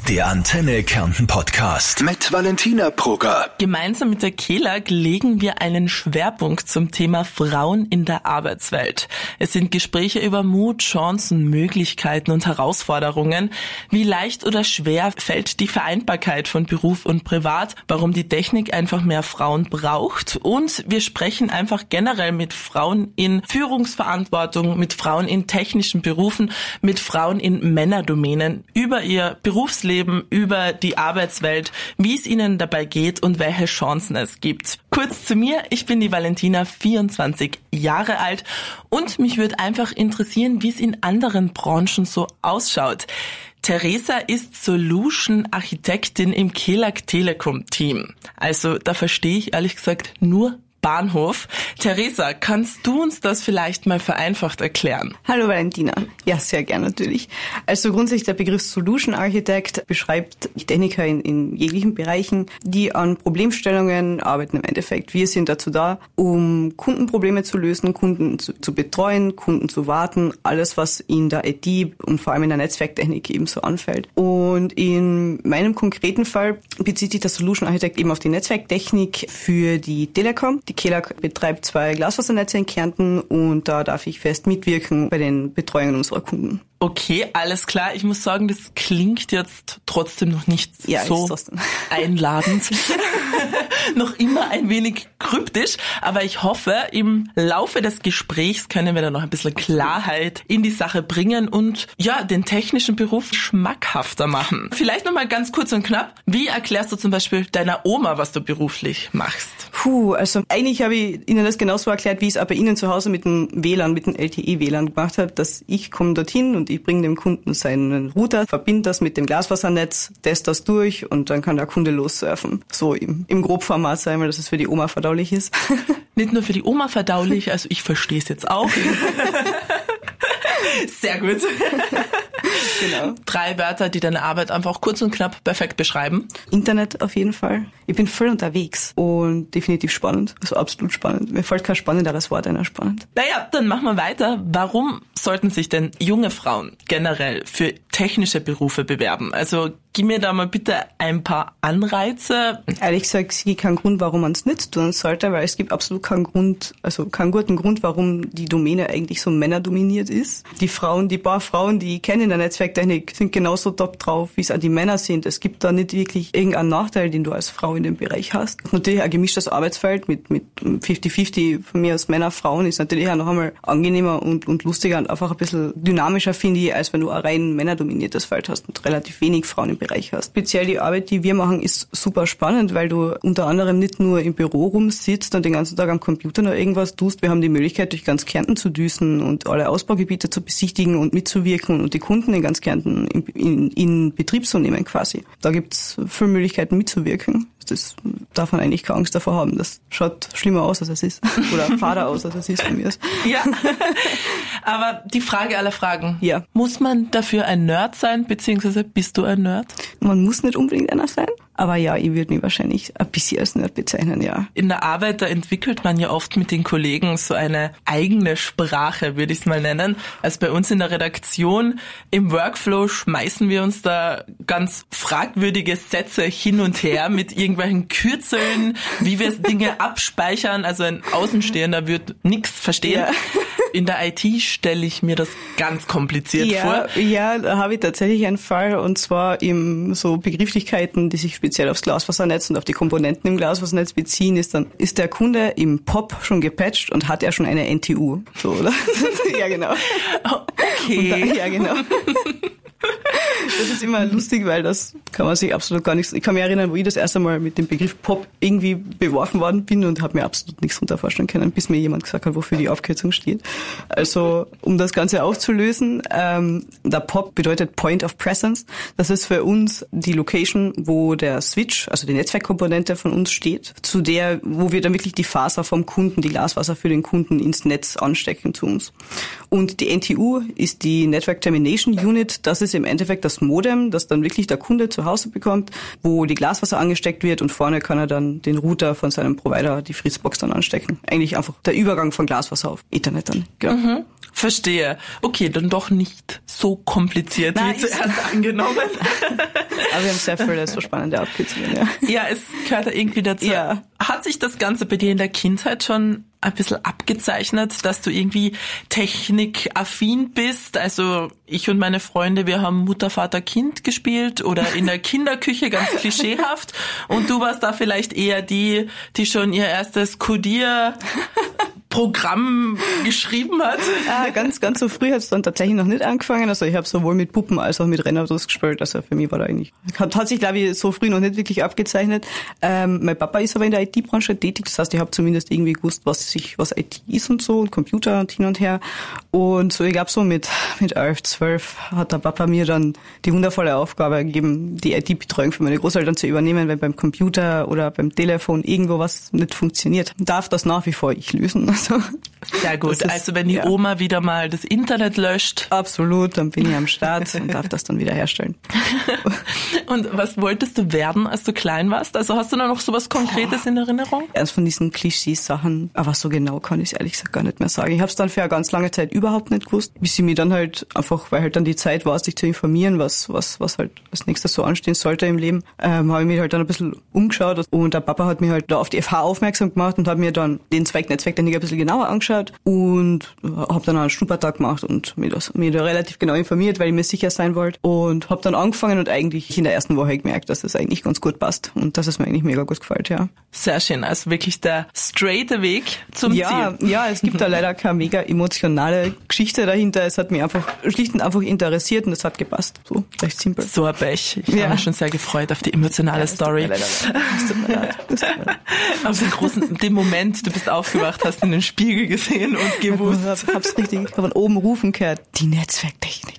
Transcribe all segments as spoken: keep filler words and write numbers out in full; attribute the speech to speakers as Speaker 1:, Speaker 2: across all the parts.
Speaker 1: Der Antenne Kärnten Podcast mit Valentina Brugger.
Speaker 2: Gemeinsam mit der KELAG legen wir einen Schwerpunkt zum Thema Frauen in der Arbeitswelt. Es sind Gespräche über Mut, Chancen, Möglichkeiten und Herausforderungen. Wie leicht oder schwer fällt die Vereinbarkeit von Beruf und Privat? Warum die Technik einfach mehr Frauen braucht? Und wir sprechen einfach generell mit Frauen in Führungsverantwortung, mit Frauen in technischen Berufen, mit Frauen in Männerdomänen über ihr Berufsleben, über die Arbeitswelt, wie es ihnen dabei geht und welche Chancen es gibt. Kurz zu mir, ich bin die Valentina, vierundzwanzig Jahre alt und mich würde einfach interessieren, wie es in anderen Branchen so ausschaut. Theresa ist Solution-Architektin im KELAG Telekom-Team. Also da verstehe ich ehrlich gesagt nur Bahnhof. Theresa, kannst du uns das vielleicht mal vereinfacht erklären?
Speaker 3: Hallo Valentina. Ja, sehr gern natürlich. Also grundsätzlich der Begriff Solution Architect beschreibt Techniker in, in jeglichen Bereichen, die an Problemstellungen arbeiten im Endeffekt. Wir sind dazu da, um Kundenprobleme zu lösen, Kunden zu, zu betreuen, Kunden zu warten, alles was in der I T und vor allem in der Netzwerktechnik eben so anfällt. Und in meinem konkreten Fall bezieht sich der Solution Architect eben auf die Netzwerktechnik für die Telekom. Die KELAG betreibt zwei Glasfasernetze in Kärnten und da darf ich fest mitwirken bei den Betreuungen unserer Kunden.
Speaker 2: Okay, alles klar. Ich muss sagen, das klingt jetzt trotzdem noch nicht
Speaker 3: ja,
Speaker 2: so einladend. Noch immer ein wenig kryptisch, aber ich hoffe, im Laufe des Gesprächs können wir da noch ein bisschen Klarheit in die Sache bringen und ja, den technischen Beruf schmackhafter machen. Vielleicht nochmal ganz kurz und knapp, wie erklärst du zum Beispiel deiner Oma, was du beruflich machst?
Speaker 3: Puh, also eigentlich habe ich Ihnen das genauso erklärt, wie ich es auch bei Ihnen zu Hause mit dem W L A N, mit dem L T E-W L A N gemacht habe, dass ich komme dorthin und ich bringe dem Kunden seinen Router, verbinde das mit dem Glasfasernetz, teste das durch und dann kann der Kunde lossurfen. So im, im Grobformat sein, weil das es für die Oma verdaulich ist.
Speaker 2: Nicht nur für die Oma verdaulich, also ich verstehe es jetzt auch. Sehr gut.
Speaker 3: Genau.
Speaker 2: Drei Wörter, die deine Arbeit einfach kurz und knapp perfekt beschreiben.
Speaker 3: Internet auf jeden Fall. Ich bin voll unterwegs und definitiv spannend. Also absolut spannend. Mir fällt kein spannenderes Wort ein als spannend.
Speaker 2: Naja, dann machen wir weiter. Warum sollten sich denn junge Frauen generell für technische Berufe bewerben? Also gib mir da mal bitte ein paar Anreize.
Speaker 3: Ehrlich gesagt, es gibt keinen Grund, warum man es nicht tun sollte, weil es gibt absolut keinen Grund, also keinen guten Grund, warum die Domäne eigentlich so männerdominiert ist. Die Frauen, die paar Frauen, die ich kenne in der Netzwerktechnik, sind genauso top drauf, wie es auch die Männer sind. Es gibt da nicht wirklich irgendeinen Nachteil, den du als Frau in dem Bereich hast. Natürlich ein gemischtes Arbeitsfeld mit mit fünfzig fünfzig von mir aus Männer, Frauen ist natürlich auch noch einmal angenehmer und, und lustiger und einfach ein bisschen dynamischer, finde ich, als wenn du ein rein männerdominiertes Feld hast und relativ wenig Frauen im Bereich hast. Speziell die Arbeit, die wir machen, ist super spannend, weil du unter anderem nicht nur im Büro rumsitzt und den ganzen Tag am Computer noch irgendwas tust. Wir haben die Möglichkeit, durch ganz Kärnten zu düsen und alle Ausbaugebiete zu besichtigen und mitzuwirken und die Kunden in ganz Kärnten in, in, in Betrieb zu nehmen quasi. Da gibt's viele Möglichkeiten mitzuwirken. Das darf man eigentlich keine Angst davor haben. Das schaut schlimmer aus, als es ist. Oder fader aus, als es ist von mir.
Speaker 2: Ja, aber die Frage aller Fragen.
Speaker 3: Ja.
Speaker 2: Muss man dafür ein Nerd sein, beziehungsweise bist du ein Nerd?
Speaker 3: Man muss nicht unbedingt einer sein. Aber ja, ich würde mich wahrscheinlich ein bisschen als Nerd bezeichnen, ja.
Speaker 2: In der Arbeit, da entwickelt man ja oft mit den Kollegen so eine eigene Sprache, würde ich es mal nennen. Also bei uns in der Redaktion, im Workflow schmeißen wir uns da ganz fragwürdige Sätze hin und her mit irgendwelchen Kürzeln, wie wir Dinge abspeichern. Also ein Außenstehender wird nichts verstehen. Ja. In der I T stelle ich mir das ganz kompliziert
Speaker 3: ja,
Speaker 2: vor.
Speaker 3: Ja, da habe ich tatsächlich einen Fall, und zwar eben so Begrifflichkeiten, die sich speziell aufs Glasfasernetz und auf die Komponenten im Glasfasernetz beziehen, ist dann, ist der Kunde im P O P schon gepatcht und hat er schon eine N T U? So, oder? Ja, genau.
Speaker 2: Okay.
Speaker 3: Da, ja, genau. Das ist immer lustig, weil das kann man sich absolut gar nichts... Ich kann mich erinnern, wo ich das erste Mal mit dem Begriff P O P irgendwie beworfen worden bin und habe mir absolut nichts darunter vorstellen können, bis mir jemand gesagt hat, wofür die Abkürzung steht. Also, um das Ganze aufzulösen, ähm, der P O P bedeutet Point of Presence. Das ist für uns die Location, wo der Switch, also die Netzwerkkomponente von uns steht, zu der, wo wir dann wirklich die Faser vom Kunden, die Glasfaser für den Kunden ins Netz anstecken zu uns. Und die N T U ist die Network Termination Unit. Das ist im Endeffekt das das Modem, das dann wirklich der Kunde zu Hause bekommt, wo die Glasfaser angesteckt wird und vorne kann er dann den Router von seinem Provider, die Fritzbox, dann anstecken. Eigentlich einfach der Übergang von Glasfaser auf Ethernet dann. Genau.
Speaker 2: Mhm. Verstehe. Okay, dann doch nicht so kompliziert
Speaker 3: Nein,
Speaker 2: wie zuerst angenommen.
Speaker 3: Aber wir haben sehr viele so spannende Abkürzungen, ja.
Speaker 2: Ja, es gehört da irgendwie dazu.
Speaker 3: Ja.
Speaker 2: Hat sich das Ganze bei dir in der Kindheit schon ein bisschen abgezeichnet, dass du irgendwie technikaffin bist? Also ich und meine Freunde, wir haben Mutter, Vater, Kind gespielt oder in der Kinderküche, ganz klischeehaft. Und du warst da vielleicht eher die, die schon ihr erstes Codier Programm geschrieben hat.
Speaker 3: Ah, ganz, ganz so früh hat es dann tatsächlich noch nicht angefangen. Also ich habe sowohl mit Puppen als auch mit Rennautos gespielt. Also für mich war da eigentlich, hat, hat sich glaube ich so früh noch nicht wirklich abgezeichnet. Ähm, mein Papa ist aber in der I T-Branche tätig. Das heißt, ich habe zumindest irgendwie gewusst, was sich, was I T ist und so und Computer und hin und her. Und so, ich glaube so mit, mit elf, zwölf hat der Papa mir dann die wundervolle Aufgabe gegeben, die I T-Betreuung für meine Großeltern zu übernehmen, wenn beim Computer oder beim Telefon irgendwo was nicht funktioniert. Darf das nach wie vor ich lösen. Also,
Speaker 2: sehr gut. Ist, also wenn die ja. Oma wieder mal das Internet löscht.
Speaker 3: Absolut, dann bin ich am Start und darf das dann wieder herstellen.
Speaker 2: Und was wolltest du werden, als du klein warst? Also hast du da noch so was Konkretes Boah. in Erinnerung?
Speaker 3: Erst von diesen Klischees-Sachen, aber so genau kann ich es ehrlich gesagt gar nicht mehr sagen. Ich habe es dann für eine ganz lange Zeit überhaupt nicht gewusst, bis ich mir dann halt einfach, weil halt dann die Zeit war, sich zu informieren, was was was halt als nächstes so anstehen sollte im Leben, ähm, habe ich mich halt dann ein bisschen umgeschaut und der Papa hat mich halt da auf die F H aufmerksam gemacht und hat mir dann den Zweig Netzwerktechnik ein bisschen genauer angeschaut und habe dann einen Schnuppertag gemacht und mir das mir da relativ genau informiert, weil ich mir sicher sein wollte und habe dann angefangen und eigentlich in der ersten Woche gemerkt, dass es eigentlich ganz gut passt und dass es mir eigentlich mega gut gefällt, ja.
Speaker 2: Sehr schön, also wirklich der straighte Weg zum
Speaker 3: ja,
Speaker 2: Ziel.
Speaker 3: Ja, es gibt da leider keine mega emotionale Geschichte dahinter. Es hat mich einfach schlicht und einfach interessiert und es hat gepasst. So, recht simpel.
Speaker 2: So ein Pech. Ich
Speaker 3: ja.
Speaker 2: habe mich schon sehr gefreut auf die emotionale
Speaker 3: ja,
Speaker 2: Story. Auf den großen, den Moment, du bist aufgewacht, hast in den Spiegel gesehen und gewusst.
Speaker 3: Ich hab, hab's richtig von oben rufen gehört. Die Netzwerktechnik.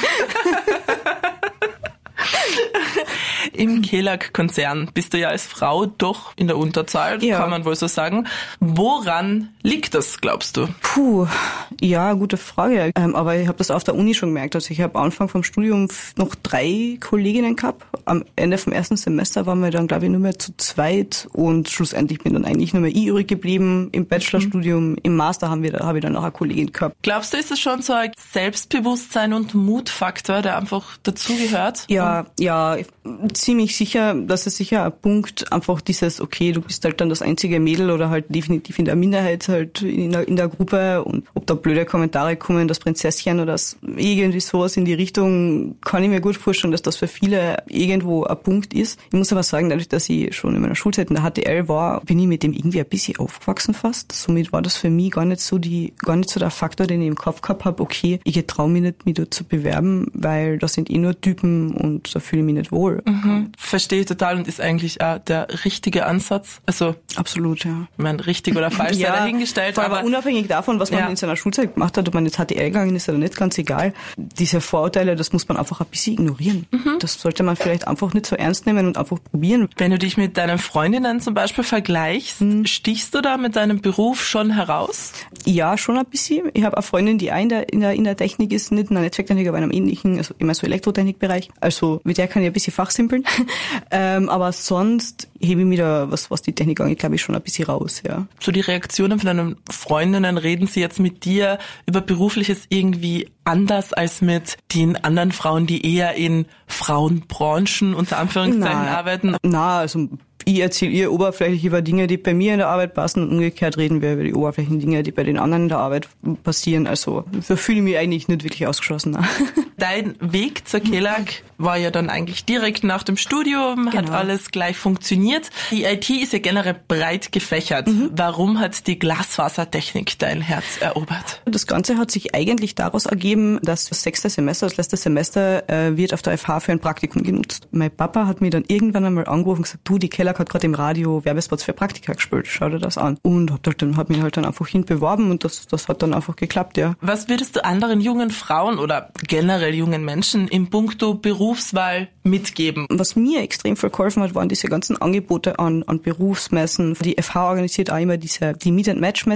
Speaker 2: Im Kelag-Konzern bist du ja als Frau doch in der Unterzahl,
Speaker 3: ja.
Speaker 2: kann man wohl so sagen. Woran liegt das, glaubst du?
Speaker 3: Puh, ja, gute Frage. Ähm, aber ich habe das auf der Uni schon gemerkt. Also ich habe am Anfang vom Studium noch drei Kolleginnen gehabt. Am Ende vom ersten Semester waren wir dann, glaube ich, nur mehr zu zweit und schlussendlich bin dann eigentlich nur mehr ich übrig geblieben. Im Bachelorstudium, mhm. im Master haben wir, da habe ich dann noch eine Kollegin gehabt.
Speaker 2: Glaubst du, ist es schon so ein Selbstbewusstsein und Mutfaktor, der einfach dazugehört?
Speaker 3: Ja, ja, ziemlich sicher, das ist sicher ein Punkt, einfach dieses, okay, du bist halt dann das einzige Mädel oder halt definitiv in der Minderheit halt in der, in der Gruppe und ob da blöde Kommentare kommen, das Prinzesschen oder das, irgendwie sowas in die Richtung, kann ich mir gut vorstellen, dass das für viele irgendwo ein Punkt ist. Ich muss aber sagen, dadurch, dass ich schon in meiner Schulzeit in der H T L war, bin ich mit dem irgendwie ein bisschen aufgewachsen fast. Somit war das für mich gar nicht so die, gar nicht so der Faktor, den ich im Kopf gehabt habe, okay, ich traue mich nicht, mich dort zu bewerben, weil da sind eh nur Typen und da fühle ich mich nicht wohl.
Speaker 2: Mhm. Verstehe ich total und ist eigentlich auch der richtige Ansatz. Also
Speaker 3: absolut, ja.
Speaker 2: Ich meine, richtig oder falsch
Speaker 3: ja,
Speaker 2: sei dahingestellt.
Speaker 3: Aber, aber unabhängig davon, was man ja. in seiner Schulzeit gemacht hat, ob man jetzt H T L gegangen ist oder nicht, ganz egal. Diese Vorurteile, das muss man einfach ein bisschen ignorieren. Mhm. Das sollte man vielleicht einfach nicht so ernst nehmen und einfach probieren.
Speaker 2: Wenn du dich mit deinen Freundinnen zum Beispiel vergleichst, mhm. stichst du da mit deinem Beruf schon heraus?
Speaker 3: Ja, schon ein bisschen. Ich habe eine Freundin, die auch in der, in der, in der Technik ist, nicht in der Netzwerktechnik, aber in einem ähnlichen, also immer so Elektrotechnikbereich. Also mit der kann ich ein bisschen fachsimpeln. ähm, aber sonst hebe ich mich da, was, was die Technik angeht, glaube ich, schon ein bisschen raus, ja.
Speaker 2: So die Reaktionen von deinen Freundinnen, reden sie jetzt mit dir über Berufliches irgendwie anders als mit den anderen Frauen, die eher in Frauenbranchen unter Anführungszeichen
Speaker 3: na,
Speaker 2: arbeiten?
Speaker 3: Na, also ich erzähle ihr oberflächlich über Dinge, die bei mir in der Arbeit passen und umgekehrt reden wir über die oberflächlichen Dinge, die bei den anderen in der Arbeit passieren. Also da fühle ich mich eigentlich nicht wirklich ausgeschlossen.
Speaker 2: Dein Weg zur Kelag war ja dann eigentlich direkt nach dem Studium,
Speaker 3: genau.
Speaker 2: Hat alles gleich funktioniert. Die I T ist ja generell breit gefächert. Mhm. Warum hat die Glasfasertechnik dein Herz erobert?
Speaker 3: Das Ganze hat sich eigentlich daraus ergeben, dass das sechste Semester, das letzte Semester äh, wird auf der F H für ein Praktikum genutzt. Mein Papa hat mir dann irgendwann einmal angerufen und gesagt, du, die Kelag hat gerade im Radio Werbespots für Praktika gespielt, schau dir das an. Und hab halt dann, hab mich halt dann einfach hin beworben und das, das hat dann einfach geklappt, ja.
Speaker 2: Was würdest du anderen jungen Frauen oder generell jungen Menschen in puncto Berufswahl mitgeben?
Speaker 3: Was mir extrem viel geholfen hat, waren diese ganzen Angebote an, an Berufsmessen. Die F H organisiert auch immer diese, die Meet and Match Messe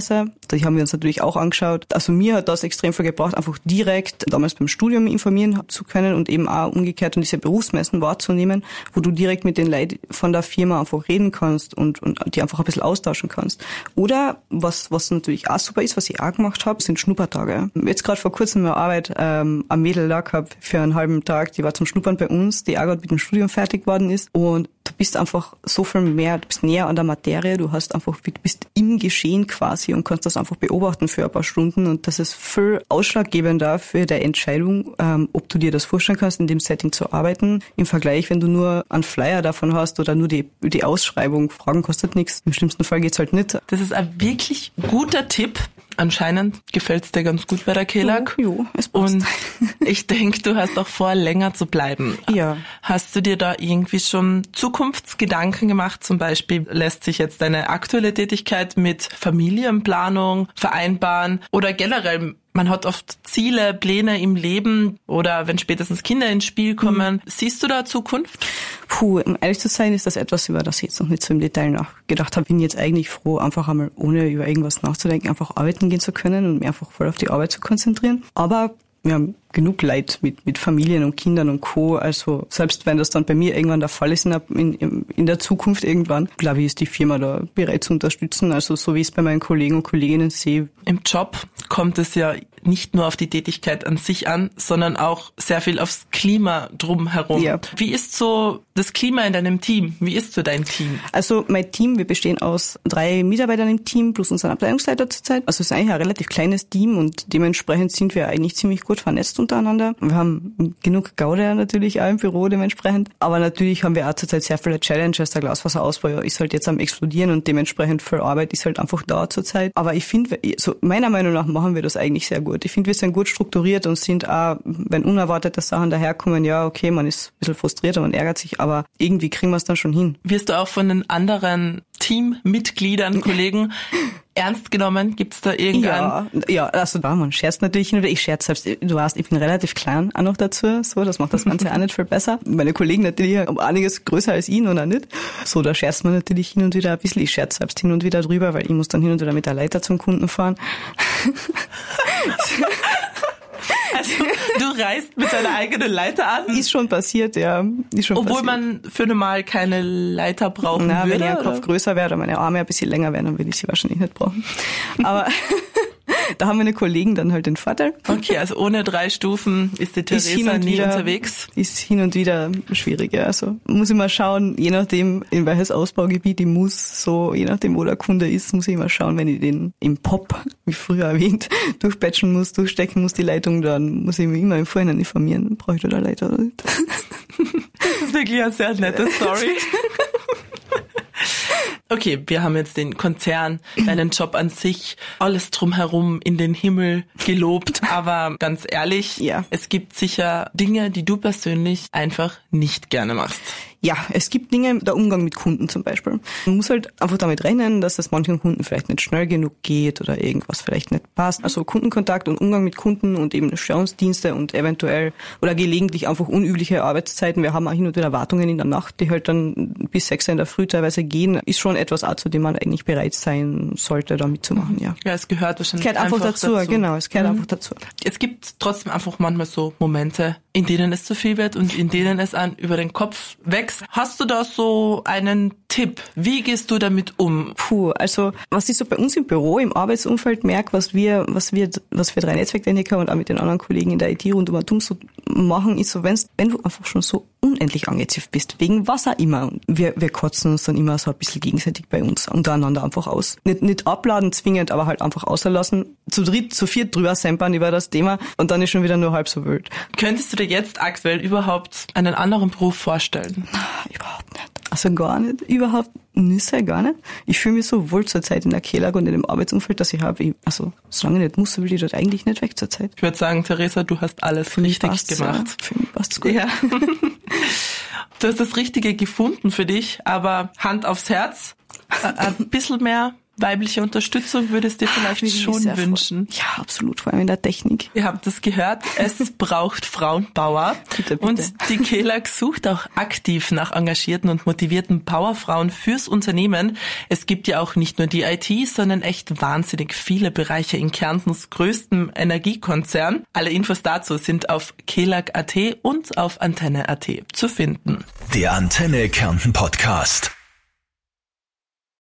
Speaker 3: Die haben wir uns natürlich auch angeschaut. Also mir hat das extrem viel gebracht, einfach direkt damals beim Studium informieren zu können und eben auch umgekehrt und diese Berufsmessen wahrzunehmen, wo du direkt mit den Leuten von der Firma einfach reden kannst und, und die einfach ein bisschen austauschen kannst. Oder was was natürlich auch super ist, was ich auch gemacht habe, sind Schnuppertage. Jetzt gerade vor kurzem in der Arbeit ähm, ein Mädel da gehabt für einen halben Tag, die war zum Schnuppern bei uns, die auch gerade mit dem Studium fertig geworden ist und du bist einfach so viel mehr, du bist näher an der Materie, du hast einfach, du bist im Geschehen quasi und kannst das einfach beobachten für ein paar Stunden und das ist viel ausschlaggebender für die Entscheidung, ähm, ob du dir das vorstellen kannst, in dem Setting zu arbeiten, im Vergleich, wenn du nur einen Flyer davon hast oder nur die, die Ausschreibung, Fragen kostet nichts, im schlimmsten Fall geht's halt nicht.
Speaker 2: Das ist ein wirklich guter Tipp. Anscheinend gefällt's dir ganz gut bei der Kelag.
Speaker 3: Jo, jo, es passt.
Speaker 2: Und ich denke, du hast auch vor, länger zu bleiben.
Speaker 3: Ja.
Speaker 2: Hast du dir da irgendwie schon Zukunftsgedanken gemacht? Zum Beispiel lässt sich jetzt deine aktuelle Tätigkeit mit Familienplanung vereinbaren oder generell man hat oft Ziele, Pläne im Leben oder wenn spätestens Kinder ins Spiel kommen. Mhm. Siehst du da Zukunft?
Speaker 3: Puh, um ehrlich zu sein, ist das etwas, über das ich jetzt noch nicht so im Detail nachgedacht habe. Bin jetzt eigentlich froh, einfach einmal ohne über irgendwas nachzudenken, einfach arbeiten gehen zu können und mich einfach voll auf die Arbeit zu konzentrieren. Aber wir haben genug Leid mit, mit Familien und Kindern und Co. Also selbst wenn das dann bei mir irgendwann der Fall ist in der, in, in der Zukunft irgendwann, glaube ich, ist die Firma da bereit zu unterstützen. Also so wie ich es bei meinen Kollegen und Kolleginnen sehe.
Speaker 2: Im Job kommt es ja nicht nur auf die Tätigkeit an sich an, sondern auch sehr viel aufs Klima drumherum. Ja. Wie ist so das Klima in deinem Team? Wie ist so dein Team?
Speaker 3: Also mein Team, wir bestehen aus drei Mitarbeitern im Team plus unseren Abteilungsleiter zurzeit. Also es ist eigentlich ein relativ kleines Team und dementsprechend sind wir eigentlich ziemlich gut vernetzt untereinander. Wir haben genug Gauder natürlich auch im Büro dementsprechend. Aber natürlich haben wir auch zurzeit sehr viele Challenges. Der Glasfaserausbau ist halt jetzt am explodieren und dementsprechend viel Arbeit ist halt einfach da zurzeit. Aber ich finde, so meiner Meinung nach machen wir das eigentlich sehr gut. Ich finde, wir sind gut strukturiert und sind auch, wenn unerwartete Sachen daherkommen, ja, okay, man ist ein bisschen frustriert und man ärgert sich, aber irgendwie kriegen wir es dann schon hin.
Speaker 2: Wirst du auch von den anderen Teammitgliedern, Kollegen ernst genommen? Gibt's da irgendeinen?
Speaker 3: Ja, ja, also da, man scherzt natürlich hin oder ich scherze selbst. Du weißt, ich bin relativ klein auch noch dazu, so, das macht das Ganze auch nicht viel besser. Meine Kollegen natürlich um einiges größer als ich oder nicht. So, da scherzt man natürlich hin und wieder ein bisschen. Ich scherze selbst hin und wieder drüber, weil ich muss dann hin und wieder mit der Leiter zum Kunden fahren.
Speaker 2: Also du reist mit deiner eigenen Leiter an?
Speaker 3: Ist schon passiert, ja. Ist schon
Speaker 2: Obwohl
Speaker 3: passiert.
Speaker 2: man für normal keine Leiter brauchen
Speaker 3: Na,
Speaker 2: würde?
Speaker 3: Wenn ich ein
Speaker 2: oder?
Speaker 3: Kopf größer wäre oder meine Arme ein bisschen länger wären, dann würde ich sie wahrscheinlich nicht brauchen. Aber da haben meine Kollegen dann halt den Vorteil.
Speaker 2: Okay, also ohne drei Stufen ist die Theresa nie
Speaker 3: wieder,
Speaker 2: unterwegs?
Speaker 3: Ist hin und wieder schwierig, ja. Also muss ich mal schauen, je nachdem, in welches Ausbaugebiet ich muss, so je nachdem, wo der Kunde ist, muss ich mal schauen, wenn ich den im Pop, wie früher erwähnt, durchpatchen muss, durchstecken muss, die Leitung, dann muss ich mich immer im Vorhinein informieren, brauche ich da eine Leiter oder nicht.
Speaker 2: Das ist wirklich eine sehr nette Story. Okay, wir haben jetzt den Konzern, deinen Job an sich, alles drumherum in den Himmel gelobt, aber ganz ehrlich,
Speaker 3: ja.
Speaker 2: Es gibt sicher Dinge, die du persönlich einfach nicht gerne machst.
Speaker 3: Ja, es gibt Dinge, der Umgang mit Kunden zum Beispiel. Man muss halt einfach damit rechnen, dass es manchen Kunden vielleicht nicht schnell genug geht oder irgendwas vielleicht nicht passt. Also Kundenkontakt und Umgang mit Kunden und eben Störungsdienste und eventuell oder gelegentlich einfach unübliche Arbeitszeiten. Wir haben auch hin und wieder Wartungen in der Nacht, die halt dann bis sechs in der Früh teilweise gehen. Ist schon etwas, zu dem man eigentlich bereit sein sollte, da mitzumachen, ja.
Speaker 2: Ja, es gehört wahrscheinlich
Speaker 3: es gehört einfach, einfach dazu, dazu. Genau, es gehört mhm. einfach dazu.
Speaker 2: Es gibt trotzdem einfach manchmal so Momente, in denen es zu viel wird und in denen es an über den Kopf wächst. Hast du da so einen Tipp? Wie gehst du damit um?
Speaker 3: Puh, also was ich so bei uns im Büro, im Arbeitsumfeld merke, was wir, was wir, was wir drei Netzwerktechniker und auch mit den anderen Kollegen in der I T rund um so machen, ist so, wenn's, wenn du einfach schon so unendlich angezifft bist, wegen was auch immer. Wir, wir kotzen uns dann immer so ein bisschen gegenseitig bei uns untereinander einfach aus. Nicht, nicht abladen zwingend, aber halt einfach auslassen. Zu dritt, zu viert drüber sempern über das Thema und dann ist schon wieder nur halb so wild.
Speaker 2: Könntest du dir jetzt aktuell überhaupt einen anderen Beruf vorstellen?
Speaker 3: Überhaupt nicht. Also gar nicht. Überhaupt nicht, gar nicht. Ich fühle mich so wohl zur Zeit in der Kelag und in dem Arbeitsumfeld, dass ich habe. Also solange ich nicht muss, will ich dort eigentlich nicht weg zur Zeit.
Speaker 2: Ich würde sagen, Theresa, du hast alles für richtig
Speaker 3: passt's,
Speaker 2: gemacht.
Speaker 3: Ja. Für mich passt's gut.
Speaker 2: Ja. Du hast das Richtige gefunden für dich, aber Hand aufs Herz, ein bisschen mehr weibliche Unterstützung würde es dir vielleicht
Speaker 3: Würde ich
Speaker 2: schon
Speaker 3: sehr
Speaker 2: wünschen.
Speaker 3: freuen. Ja, absolut, vor allem in der Technik.
Speaker 2: Ihr habt es gehört, es braucht Frauenpower.
Speaker 3: Bitte, bitte.
Speaker 2: Und die KELAG sucht auch aktiv nach engagierten und motivierten Powerfrauen fürs Unternehmen. Es gibt ja auch nicht nur die I T, sondern echt wahnsinnig viele Bereiche in Kärntens größtem Energiekonzern. Alle Infos dazu sind auf kelag punkt at und auf antenne punkt at zu finden.
Speaker 1: Der Antenne Kärnten Podcast.